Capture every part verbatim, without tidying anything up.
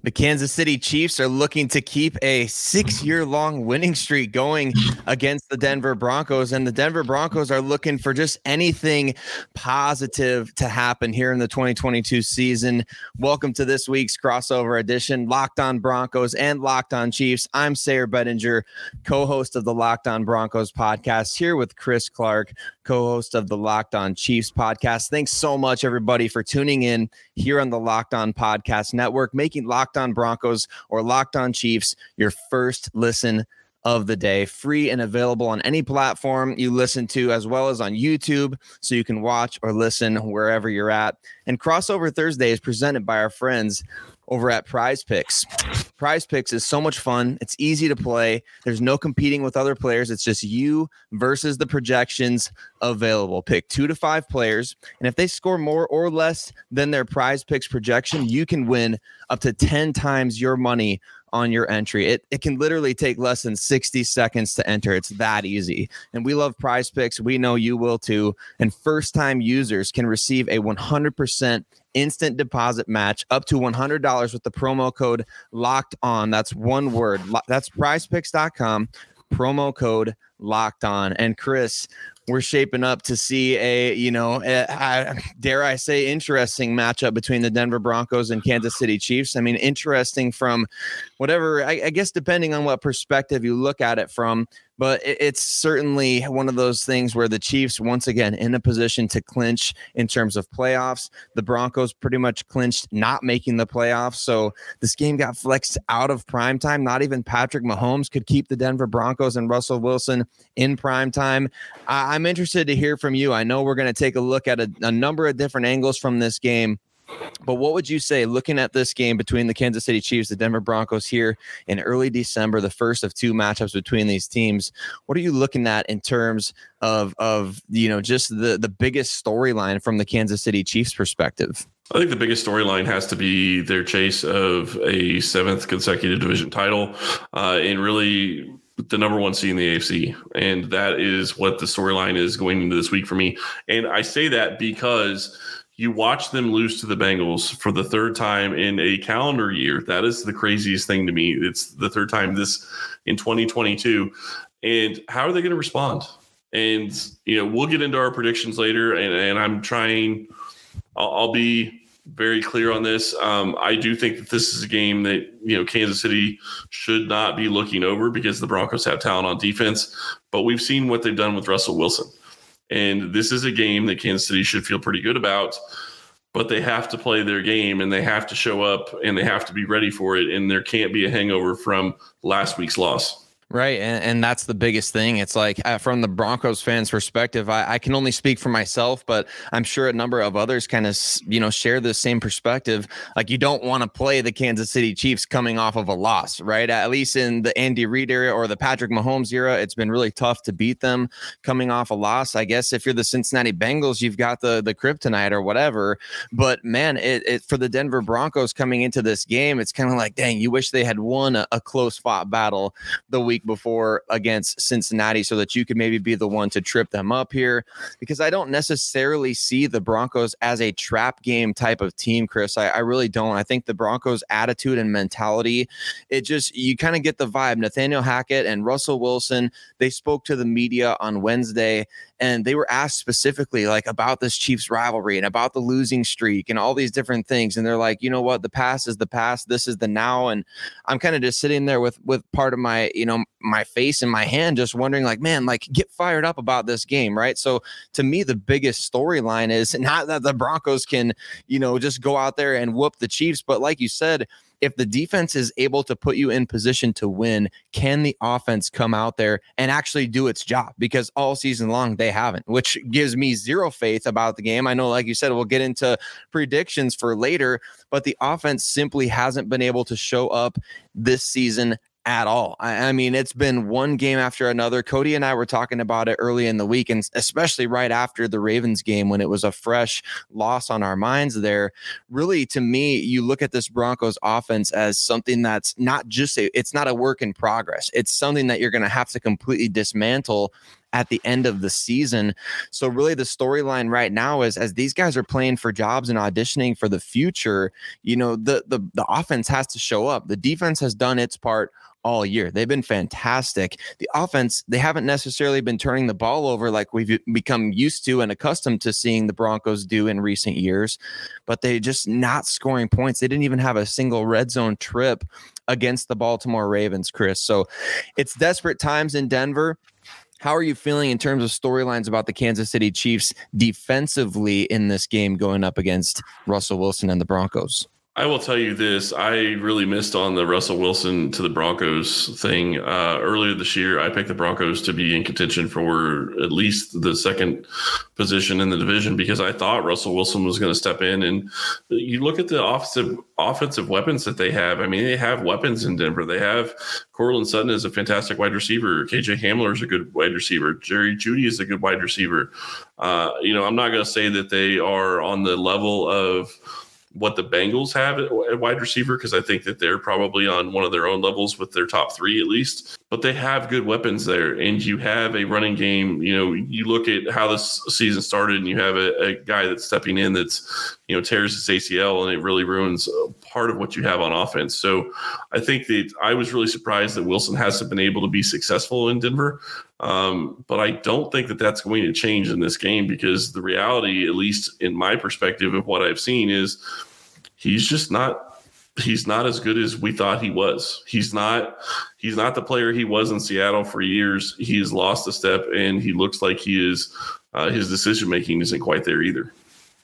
The Kansas City Chiefs are looking to keep a six-year-long winning streak going against the Denver Broncos, and the Denver Broncos are looking for just anything positive to happen here in the twenty twenty-two season. Welcome to this week's crossover edition, Locked On Broncos and Locked On Chiefs. I'm Sayre Bedinger, co-host of the Locked On Broncos podcast, here with Chris Clark, co-host of the Locked On Chiefs podcast. Thanks so much, everybody, for tuning in here on the Locked On Podcast Network, making Locked On Broncos or Locked On Chiefs your first listen of the day, free and available on any platform you listen to, as well as on YouTube, so you can watch or listen wherever you're at. And Crossover Thursday is presented by our friends over at Prize Picks. Prize Picks is so much fun. It's easy to play. There's no competing with other players. It's just you versus the projections available. Pick two to five players, and if they score more or less than their Prize Picks projection, you can win up to ten times your money on your entry. It it can literally take less than sixty seconds to enter. It's that easy. And we love Prize Picks. We know you will too. And first-time users can receive a one hundred percent instant deposit match up to one hundred dollars with the promo code Locked On. That's one word. That's prize picks dot com, promo code Locked On. And Chris, we're shaping up to see a, you know, a, a, dare I say, interesting matchup between the Denver Broncos and Kansas City Chiefs. I mean, interesting from whatever, I, I guess, depending on what perspective you look at it from. But it, it's certainly one of those things where the Chiefs, once again, in a position to clinch in terms of playoffs. The Broncos pretty much clinched not making the playoffs. So this game got flexed out of primetime. Not even Patrick Mahomes could keep the Denver Broncos and Russell Wilson in primetime. I, I'm interested to hear from you. I know we're going to take a look at a, a number of different angles from this game. But what would you say, looking at this game between the Kansas City Chiefs, the Denver Broncos here in early December, the first of two matchups between these teams? What are you looking at in terms of, of you know, just the, the biggest storyline from the Kansas City Chiefs perspective? I think the biggest storyline has to be their chase of a seventh consecutive division title uh, and really the number one seed in the A F C. And that is what the storyline is going into this week for me. And I say that because you watch them lose to the Bengals for the third time in a calendar year. That is the craziest thing to me. It's the third time this in twenty twenty-two. And how are they going to respond? And, you know, we'll get into our predictions later. And, and I'm trying, I'll, I'll be very clear on this. Um, I do think that this is a game that, you know, Kansas City should not be looking over because the Broncos have talent on defense. But we've seen what they've done with Russell Wilson. And this is a game that Kansas City should feel pretty good about, but they have to play their game and they have to show up and they have to be ready for it. And there can't be a hangover from last week's loss. Right. And, and that's the biggest thing. It's like uh, from the Broncos fans' perspective, I, I can only speak for myself, but I'm sure a number of others kind of, you know, share the same perspective. Like, you don't want to play the Kansas City Chiefs coming off of a loss, right? At least in the Andy Reid era or the Patrick Mahomes era, it's been really tough to beat them coming off a loss. I guess if you're the Cincinnati Bengals, you've got the, the kryptonite or whatever. But man, it, it for the Denver Broncos coming into this game, it's kind of like, dang, you wish they had won a, a close fought battle the week before against Cincinnati so that you could maybe be the one to trip them up here, because I don't necessarily see the Broncos as a trap game type of team, Chris. I, I really don't. I think the Broncos' attitude and mentality, it just, you kind of get the vibe. Nathaniel Hackett and Russell Wilson, they spoke to the media on Wednesday and they were asked specifically like about this Chiefs rivalry and about the losing streak and all these different things. And they're like, you know what, the past is the past. This is the now. And I'm kind of just sitting there with, with part of my, you know, my face in my hand, just wondering like, man, like get fired up about this game. Right. So to me, the biggest storyline is not that the Broncos can, you know, just go out there and whoop the Chiefs. But like you said, if the defense is able to put you in position to win, can the offense come out there and actually do its job? Because all season long, they haven't, which gives me zero faith about the game. I know, like you said, we'll get into predictions for later, but the offense simply hasn't been able to show up this season at all. I, I mean, it's been one game after another. Cody and I were talking about it early in the week, and especially right after the Ravens game when it was a fresh loss on our minds there. Really, to me, you look at this Broncos offense as something that's not just a, it's not a work in progress. It's something that you're going to have to completely dismantle at the end of the season. So really the storyline right now is, as these guys are playing for jobs and auditioning for the future, you know, the the the offense has to show up. The defense has done its part all year. They've been fantastic. The offense, they haven't necessarily been turning the ball over like we've become used to and accustomed to seeing the Broncos do in recent years, but they just not scoring points. They didn't even have a single red zone trip against the Baltimore Ravens, Chris. So it's desperate times in Denver. How are you feeling in terms of storylines about the Kansas City Chiefs defensively in this game going up against Russell Wilson and the Broncos? I will tell you this. I really missed on the Russell Wilson to the Broncos thing. Uh, earlier this year, I picked the Broncos to be in contention for at least the second position in the division because I thought Russell Wilson was going to step in. And you look at the offensive offensive weapons that they have. I mean, they have weapons in Denver. They have Courtland Sutton is a fantastic wide receiver. K J Hamler is a good wide receiver. Jerry Jeudy is a good wide receiver. Uh, you know, I'm not going to say that they are on the level of what the Bengals have at wide receiver, because I think that they're probably on one of their own levels with their top three at least. But they have good weapons there, and you have a running game. You know, you look at how this season started, and you have a, a guy that's stepping in that's, you know, tears his A C L, and it really ruins part of what you have on offense. So I think that I was really surprised that Wilson hasn't been able to be successful in Denver. Um, but I don't think that that's going to change in this game, because the reality, at least in my perspective of what I've seen, is he's just not he's not as good as we thought he was. He's not he's not the player he was in Seattle for years. He has lost a step, and he looks like he is uh, his decision making isn't quite there either.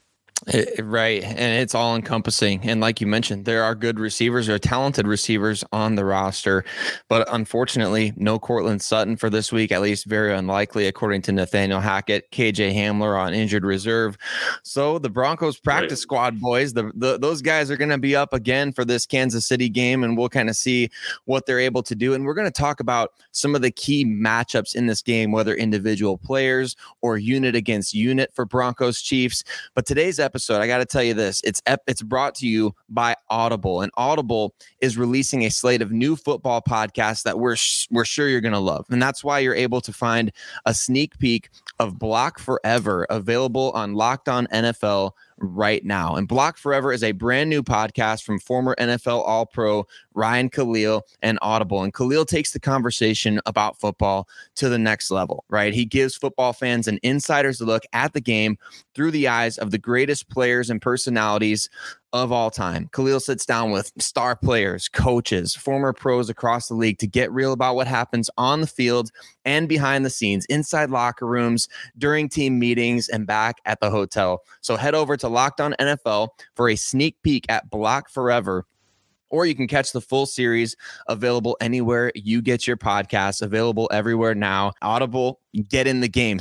It, right. And it's all encompassing. And like you mentioned, there are good receivers, there are talented receivers on the roster, but unfortunately, no Courtland Sutton for this week, at least very unlikely, according to Nathaniel Hackett. K J Hamler on injured reserve. So the Broncos practice right. squad boys, the, the those guys are going to be up again for this Kansas City game, and we'll kind of see what they're able to do. And we're going to talk about some of the key matchups in this game, whether individual players or unit against unit for Broncos Chiefs. But today's episode, Episode, I got to tell you this. It's ep- it's brought to you by Audible, and Audible is releasing a slate of new football podcasts that we're sh- we're sure you're going to love, and that's why you're able to find a sneak peek of Block Forever available on Locked On N F L right now. And Block Forever is a brand new podcast from former N F L All-Pro Ryan Khalil and Audible. And Khalil takes the conversation about football to the next level, right? He gives football fans an insider's look at the game through the eyes of the greatest players and personalities of all time. Khalil sits down with star players, coaches, former pros across the league to get real about what happens on the field and behind the scenes, inside locker rooms, during team meetings, and back at the hotel. So head over to Locked On N F L for a sneak peek at Block Forever, or you can catch the full series available anywhere you get your podcasts, available everywhere now. Audible, get in the game.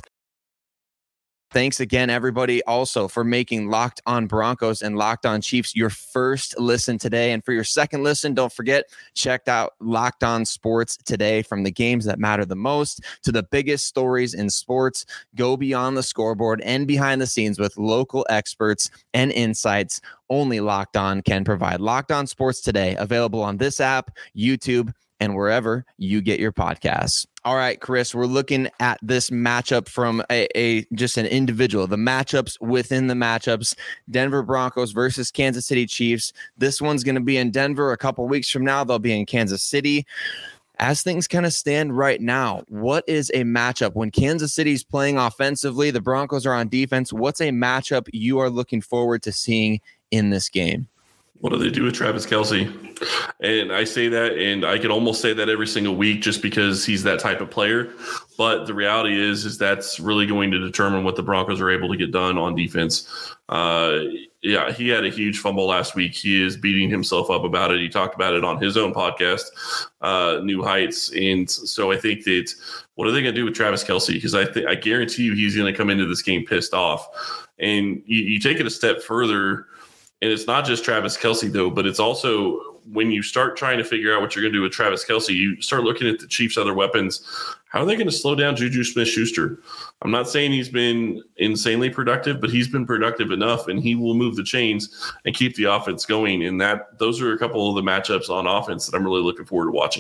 Thanks again, everybody, also for making Locked On Broncos and Locked On Chiefs your first listen today. And for your second listen, don't forget, check out Locked On Sports today. From the games that matter the most to the biggest stories in sports, go beyond the scoreboard and behind the scenes with local experts and insights only Locked On can provide. Locked On Sports today, available on this app, YouTube, and wherever you get your podcasts. All right, Chris, we're looking at this matchup from a, a just an individual, the matchups within the matchups, Denver Broncos versus Kansas City Chiefs. This one's going to be in Denver a couple weeks from now. They'll be in Kansas City. As things kind of stand right now, what is a matchup when Kansas City's playing offensively, the Broncos are on defense? What's a matchup you are looking forward to seeing in this game? What do they do with Travis Kelce? And I say that, and I can almost say that every single week just because he's that type of player. But the reality is, is that's really going to determine what the Broncos are able to get done on defense. Uh, yeah, he had a huge fumble last week. He is beating himself up about it. He talked about it on his own podcast, uh, New Heights. And so I think that what are they going to do with Travis Kelce? Because I think I guarantee you he's going to come into this game pissed off. And you, you take it a step further. And it's not just Travis Kelce, though, but it's also when you start trying to figure out what you're going to do with Travis Kelce, you start looking at the Chiefs' other weapons. How are they going to slow down Juju Smith-Schuster? I'm not saying he's been insanely productive, but he's been productive enough, and he will move the chains and keep the offense going. And that those are a couple of the matchups on offense that I'm really looking forward to watching.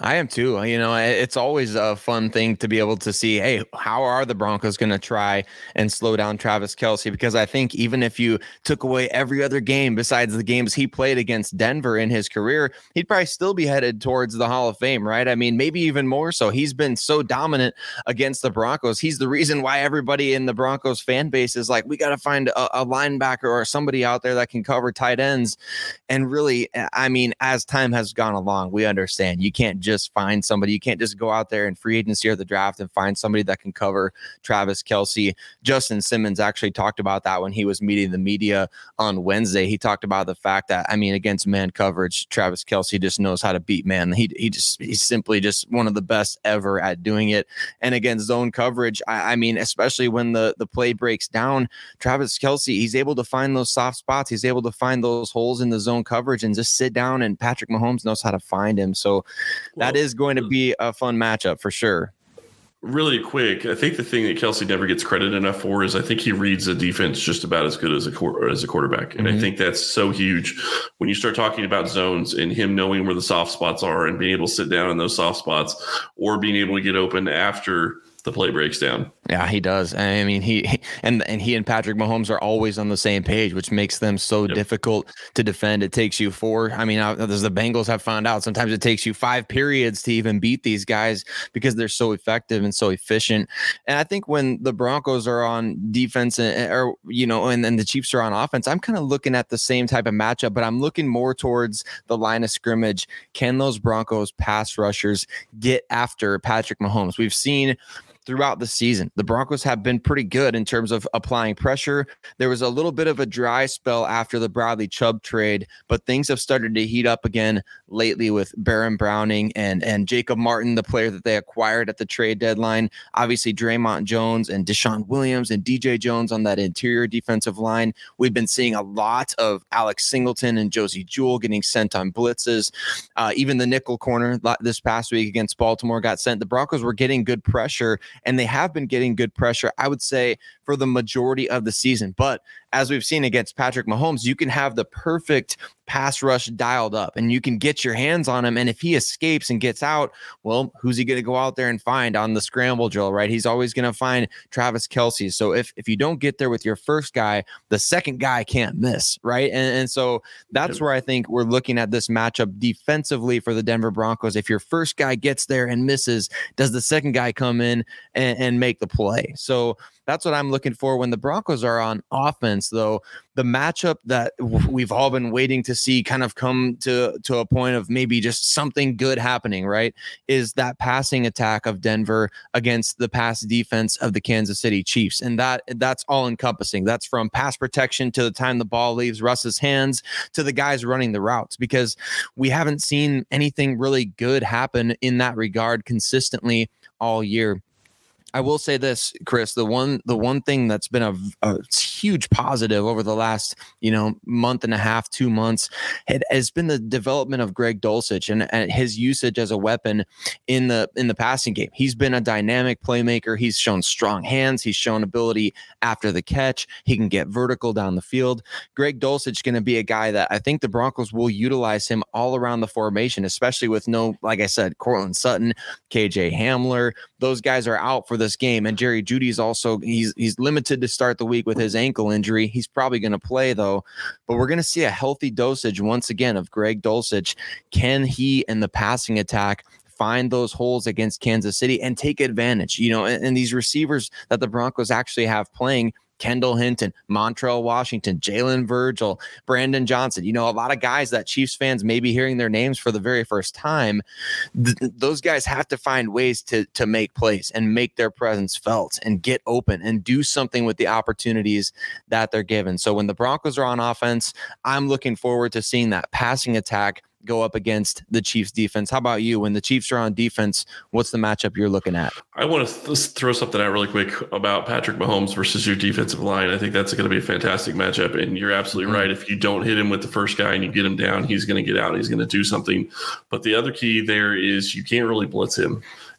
I am too. You know, it's always a fun thing to be able to see, hey, how are the Broncos going to try and slow down Travis Kelce? Because I think even if you took away every other game besides the games he played against Denver in his career, he'd probably still be headed towards the Hall of Fame, right? I mean, maybe even more so. He's been so dominant against the Broncos. He's the reason why everybody in the Broncos fan base is like, we got to find a, a linebacker or somebody out there that can cover tight ends. And really, I mean, as time has gone along, we understand you can't just just find somebody. You can't just go out there in free agency or the draft and find somebody that can cover Travis Kelce. Justin Simmons actually talked about that when he was meeting the media on Wednesday. He talked about the fact that, I mean, against man coverage, Travis Kelce just knows how to beat man. He he just he's simply just one of the best ever at doing it. And against zone coverage, I, I mean, especially when the the play breaks down, Travis Kelce, he's able to find those soft spots. He's able to find those holes in the zone coverage and just sit down, and Patrick Mahomes knows how to find him. So that is going to be a fun matchup for sure. Really quick, I think the thing that Kelce never gets credit enough for is I think he reads the defense just about as good as a as a quarterback, and mm-hmm. I think that's so huge when you start talking about zones and him knowing where the soft spots are and being able to sit down in those soft spots or being able to get open after the play breaks down. Yeah, he does. I mean, he and and he and Patrick Mahomes are always on the same page, which makes them so yep. difficult to defend. It takes you four. I mean, as the Bengals have found out, sometimes it takes you five periods to even beat these guys because they're so effective and so efficient. And I think when the Broncos are on defense, or you know, and then the Chiefs are on offense, I'm kind of looking at the same type of matchup, but I'm looking more towards the line of scrimmage. Can those Broncos pass rushers get after Patrick Mahomes? We've seen throughout the season, the Broncos have been pretty good in terms of applying pressure. There was a little bit of a dry spell after the Bradley Chubb trade, but things have started to heat up again lately with Baron Browning and, and Jacob Martin, the player that they acquired at the trade deadline. Obviously, Draymond Jones and Deshaun Williams and D J Jones on that interior defensive line. We've been seeing a lot of Alex Singleton and Josie Jewell getting sent on blitzes. Uh, even the nickel corner this past week against Baltimore got sent. The Broncos were getting good pressure, and they have been getting good pressure, I would say, for the majority of the season. But as we've seen against Patrick Mahomes, you can have the perfect pass rush dialed up and you can get your hands on him. And if he escapes and gets out, well, who's he going to go out there and find on the scramble drill, right? He's always going to find Travis Kelce. So if, if you don't get there with your first guy, the second guy can't miss, right? And, and so that's where I think we're looking at this matchup defensively for the Denver Broncos. If your first guy gets there and misses, does the second guy come in and, and make the play? So that's what I'm looking for. When the Broncos are on offense, though, the matchup that we've all been waiting to see kind of come to, to a point of maybe just something good happening, right, is that passing attack of Denver against the pass defense of the Kansas City Chiefs. And that that's all encompassing. That's from pass protection to the time the ball leaves Russ's hands to the guys running the routes, because we haven't seen anything really good happen in that regard consistently all year. I will say this, Chris, the one the one thing that's been a, a huge positive over the last, you know, month and a half, two months, it has been the development of Greg Dulcich and, and his usage as a weapon in the in the passing game. He's been a dynamic playmaker. He's shown strong hands. He's shown ability after the catch. He can get vertical down the field. Greg Dulcich is going to be a guy that I think the Broncos will utilize him all around the formation, especially with no, like I said, Cortland Sutton, K J Hamler. Those guys are out for this game, and Jerry Jeudy's also he's he's limited to start the week with his ankle injury. He's probably going to play though, but we're going to see a healthy dosage once again of Greg Dulcich. Can he in the passing attack find those holes against Kansas City and take advantage? You know, and, and these receivers that the Broncos actually have playing, Kendall Hinton, Montrell Washington, Jalen Virgil, Brandon Johnson, you know, a lot of guys that Chiefs fans may be hearing their names for the very first time. Th- those guys have to find ways to, to make plays and make their presence felt and get open and do something with the opportunities that they're given. So when the Broncos are on offense, I'm looking forward to seeing that passing attack go up against the Chiefs defense. How about you? When the Chiefs are on defense, what's the matchup you're looking at? I want to th- throw something out really quick about Patrick Mahomes versus your defensive line. I think that's going to be a fantastic matchup. And you're absolutely mm-hmm. right. If you don't hit him with the first guy and you get him down, he's going to get out. He's going to do something. But the other key there is you can't really blitz him.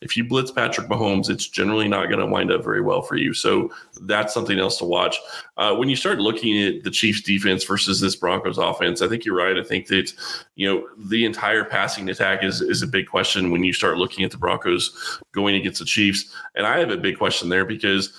If you blitz Patrick Mahomes, it's generally not going to wind up very well for you. So that's something else to watch. Uh, when you start looking at the Chiefs defense versus this Broncos offense, I think you're right. I think that, you know, the entire passing attack is, is a big question when you start looking at the Broncos going against the Chiefs. And I have a big question there because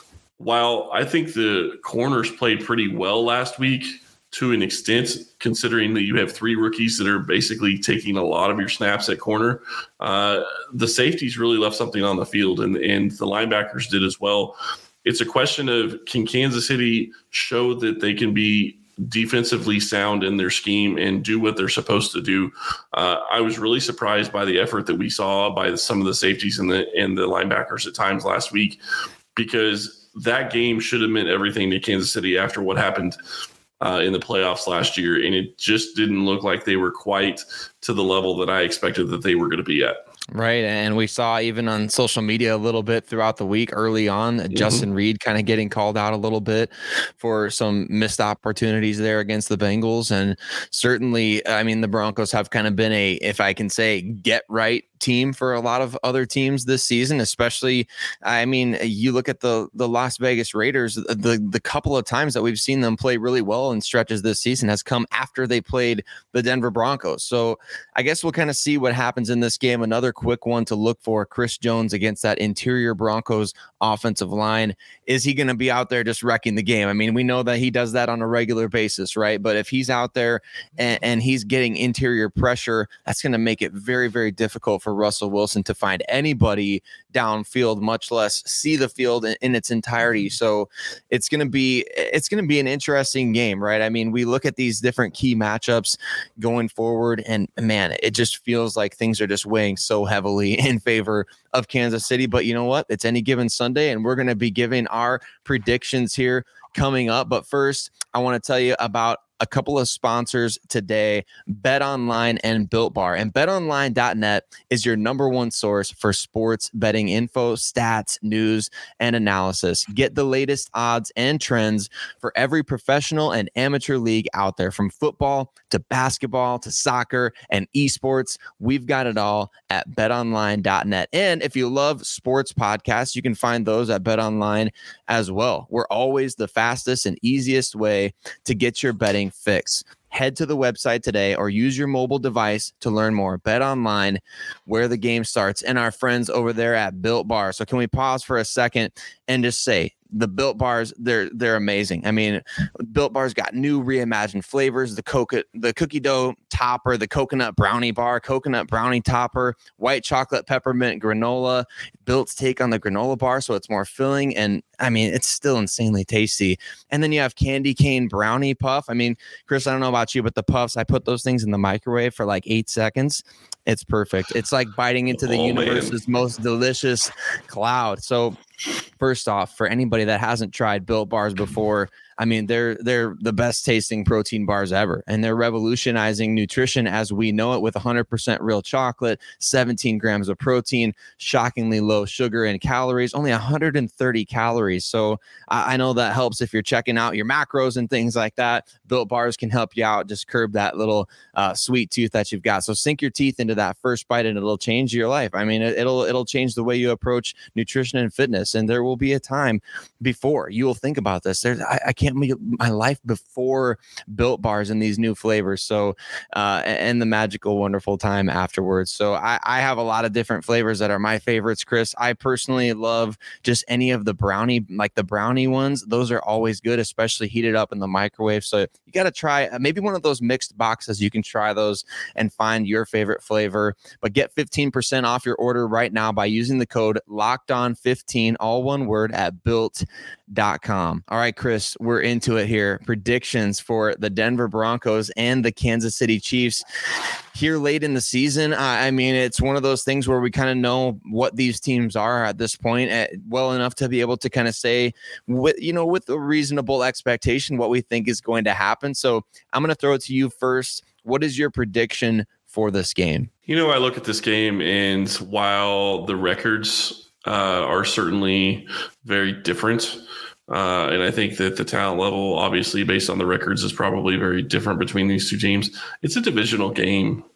while I think the corners played pretty well last week, to an extent, considering that you have three rookies that are basically taking a lot of your snaps at corner, uh, the safeties really left something on the field, and, and the linebackers did as well. It's a question of, can Kansas City show that they can be defensively sound in their scheme and do what they're supposed to do? Uh, I was really surprised by the effort that we saw by the, some of the safeties and the, and the linebackers at times last week, because that game should have meant everything to Kansas City after what happened Uh, in the playoffs last year, and it just didn't look like they were quite to the level that I expected that they were going to be at. Right. And we saw even on social media a little bit throughout the week early on, mm-hmm. Justin Reed kind of getting called out a little bit for some missed opportunities there against the Bengals. And certainly, I mean, the Broncos have kind of been a, if I can say, get right team for a lot of other teams this season, especially, I mean, you look at the the Las Vegas Raiders, the the couple of times that we've seen them play really well in stretches this season has come after they played the Denver Broncos. So I guess we'll kind of see what happens in this game. Another quick one to look for, Chris Jones against that interior Broncos offensive line. Is he going to be out there just wrecking the game? I mean, we know that he does that on a regular basis, right? But if he's out there and, and he's getting interior pressure, that's going to make it very, very difficult for Russell Wilson to find anybody downfield, much less see the field in, in its entirety. So it's going to be, it's going to be an interesting game, right? I mean, we look at these different key matchups going forward, and man, it just feels like things are just weighing so heavily in favor of Kansas City. But you know what? It's any given Sunday, and we're going to be giving our predictions here coming up. But first, I want to tell you about a couple of sponsors today, BetOnline and Built Bar. And bet online dot net is your number one source for sports betting info, stats, news, and analysis. Get the latest odds and trends for every professional and amateur league out there, from football to basketball to soccer and esports. We've got it all at bet online dot net. And if you love sports podcasts, you can find those at BetOnline as well. We're always the fastest and easiest way to get your betting fix. Head to the website today or use your mobile device to learn more. Bet Online, where the game starts, and our friends over there at Built Bar. So can we pause for a second and just say, the Built Bars, they're they're amazing. I mean, Built Bars got new reimagined flavors, the coca, the cookie dough topper, the coconut brownie bar, coconut brownie topper, white chocolate peppermint granola, Built's take on the granola bar, so it's more filling, and I mean, it's still insanely tasty. And then you have candy cane brownie puff. I mean, Chris, I don't know about you, but the puffs, I put those things in the microwave for like eight seconds. It's perfect. It's like biting into the oh, universe's man. most delicious cloud. So first off, for anybody that hasn't tried Built Bars before, I mean, they're they're the best tasting protein bars ever, and they're revolutionizing nutrition as we know it with one hundred percent real chocolate, seventeen grams of protein, shockingly low sugar and calories, only one hundred thirty calories. So I, I know that helps if you're checking out your macros and things like that. Built Bars can help you out, just curb that little uh, sweet tooth that you've got. So sink your teeth into that first bite, and it'll change your life. I mean, it, it'll it'll change the way you approach nutrition and fitness. And there will be a time before you will think about this. There's I, I can't make my life before Built Bars and these new flavors. So, uh, and the magical, wonderful time afterwards. So I, I have a lot of different flavors that are my favorites, Chris. I personally love just any of the brownie, like the brownie ones. Those are always good, especially heated up in the microwave. So you got to try maybe one of those mixed boxes. You can try those and find your favorite flavor, but get fifteen percent off your order right now by using the code locked on fifteen, all one word, at built dot com. All right, Chris, we're into it here. Predictions for the Denver Broncos and the Kansas City Chiefs here late in the season. I mean, it's one of those things where we kind of know what these teams are at this point at, well enough to be able to kind of say, with you know, with a reasonable expectation, what we think is going to happen. So I'm going to throw it to you first. What is your prediction for this game? You know, I look at this game, and while the records uh, are certainly very different, Uh, and I think that the talent level, obviously, based on the records, is probably very different between these two teams. It's a divisional game.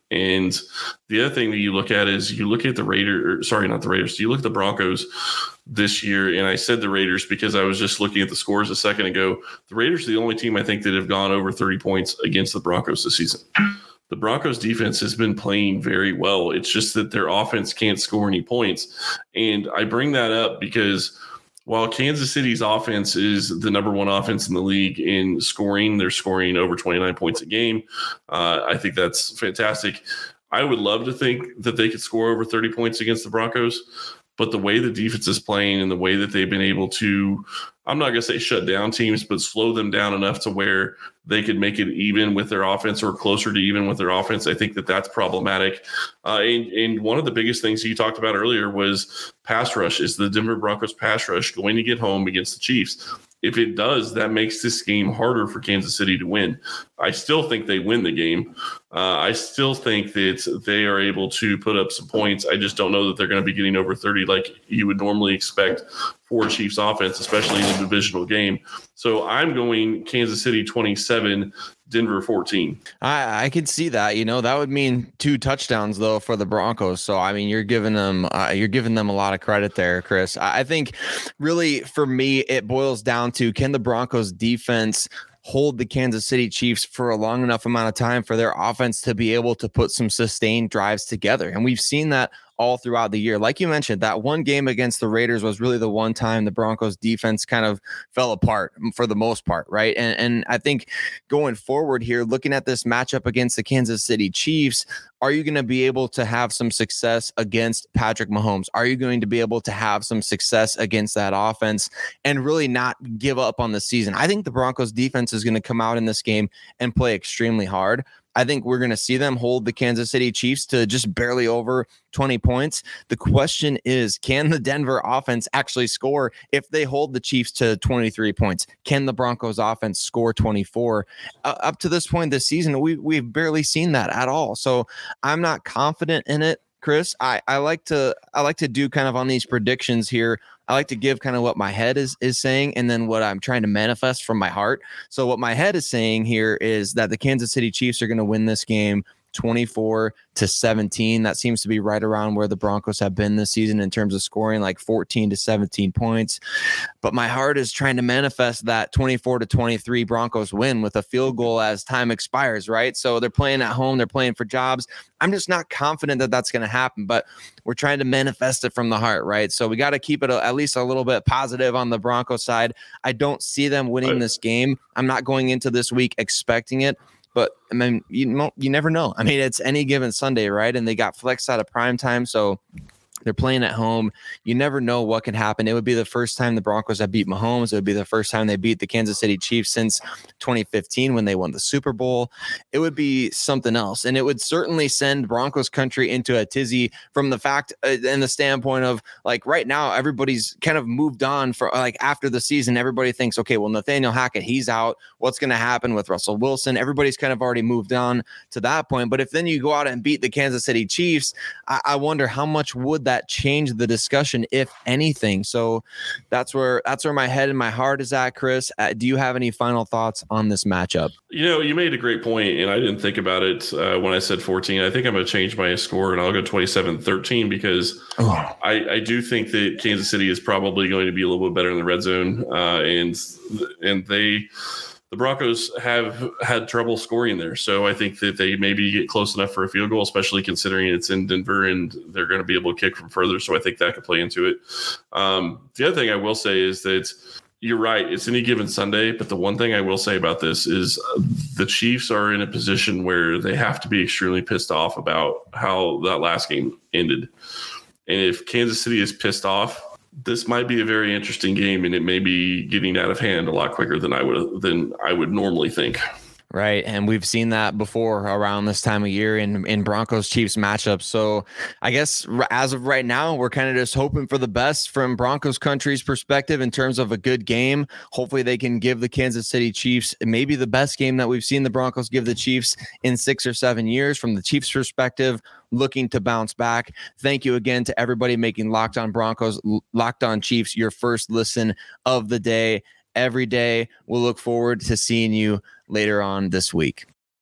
And the other thing that you look at is you look at the Raiders, sorry, not the Raiders, you look at the Broncos this year. And I said the Raiders because I was just looking at the scores a second ago. The Raiders are the only team I think that have gone over thirty points against the Broncos this season. The Broncos defense has been playing very well. It's just that their offense can't score any points. And I bring that up because while Kansas City's offense is the number one offense in the league in scoring, they're scoring over twenty-nine points a game. Uh, I think that's fantastic. I would love to think that they could score over thirty points against the Broncos, but the way the defense is playing and the way that they've been able to, I'm not going to say shut down teams, but slow them down enough to where they could make it even with their offense or closer to even with their offense. I think that that's problematic. Uh, and, and one of the biggest things you talked about earlier was pass rush. Is the Denver Broncos pass rush going to get home against the Chiefs? If it does, that makes this game harder for Kansas City to win. I still think they win the game. Uh, I still think that they are able to put up some points. I just don't know that they're going to be getting over thirty like you would normally expect for Chiefs offense, especially in a divisional game. So I'm going Kansas City twenty-seven, Denver fourteen. I, I could see that. You know, that would mean two touchdowns though for the Broncos. So I mean, you're giving them uh, you're giving them a lot of credit there, Chris. I, I think really for me it boils down to, can the Broncos defense hold the Kansas City Chiefs for a long enough amount of time for their offense to be able to put some sustained drives together? And we've seen that all throughout the year. Like you mentioned, that one game against the Raiders was really the one time the Broncos defense kind of fell apart for the most part, right? And, and I think going forward here, looking at this matchup against the Kansas City Chiefs, are you going to be able to have some success against Patrick Mahomes? Are you going to be able to have some success against that offense and really not give up on the season? I think the Broncos defense is going to come out in this game and play extremely hard. I think we're going to see them hold the Kansas City Chiefs to just barely over twenty points. The question is, can the Denver offense actually score if they hold the Chiefs to twenty-three points? Can the Broncos offense score twenty-four? Uh, up to this point this season, we, we've barely seen that at all. So I'm not confident in it, Chris. I, I like to I like to do kind of on these predictions here. I like to give kind of what my head is is saying and then what I'm trying to manifest from my heart. So what my head is saying here is that the Kansas City Chiefs are going to win this game twenty-four to seventeen. That seems to be right around where the Broncos have been this season in terms of scoring, like fourteen to seventeen points. But my heart is trying to manifest that twenty-four to twenty-three Broncos win with a field goal as time expires, right? So they're playing at home, they're playing for jobs. I'm just not confident that that's going to happen, but we're trying to manifest it from the heart, right? So we got to keep it a, at least a little bit positive on the Broncos side. I don't see them winning this game. I'm not going into this week expecting it. But I mean, you know, you never know. I mean, it's any given Sunday, right? And they got flexed out of prime time, so they're playing at home. You never know what can happen. It would be the first time the Broncos have beat Mahomes. It would be the first time they beat the Kansas City Chiefs since twenty fifteen when they won the Super Bowl. It would be something else. And it would certainly send Broncos country into a tizzy from the fact uh, and the standpoint of, like, right now, everybody's kind of moved on for, like, after the season. Everybody thinks, okay, well, Nathaniel Hackett, he's out. What's going to happen with Russell Wilson? Everybody's kind of already moved on to that point. But if then you go out and beat the Kansas City Chiefs, I, I wonder how much would that change the discussion, if anything. So that's where that's where my head and my heart is at, Chris. Uh, do you have any final thoughts on this matchup? You know, you made a great point, and I didn't think about it uh, when I said fourteen. I think I'm going to change my score, and I'll go twenty-seven thirteen because oh. I, I do think that Kansas City is probably going to be a little bit better in the red zone, uh, and and they. The Broncos have had trouble scoring there. So I think that they maybe get close enough for a field goal, especially considering it's in Denver and they're going to be able to kick from further. So I think that could play into it. Um, the other thing I will say is that you're right. It's any given Sunday. But the one thing I will say about this is the Chiefs are in a position where they have to be extremely pissed off about how that last game ended. And if Kansas City is pissed off, this might be a very interesting game, and it may be getting out of hand a lot quicker than I would than I would normally think. Right. And we've seen that before around this time of year in, in Broncos Chiefs matchups. So I guess as of right now, we're kind of just hoping for the best from Broncos country's perspective in terms of a good game. Hopefully they can give the Kansas City Chiefs maybe the best game that we've seen the Broncos give the Chiefs in six or seven years from the Chiefs perspective, looking to bounce back. Thank you again to everybody making Locked On Broncos, Locked On Chiefs your first listen of the day. Every day, we'll look forward to seeing you later on this week.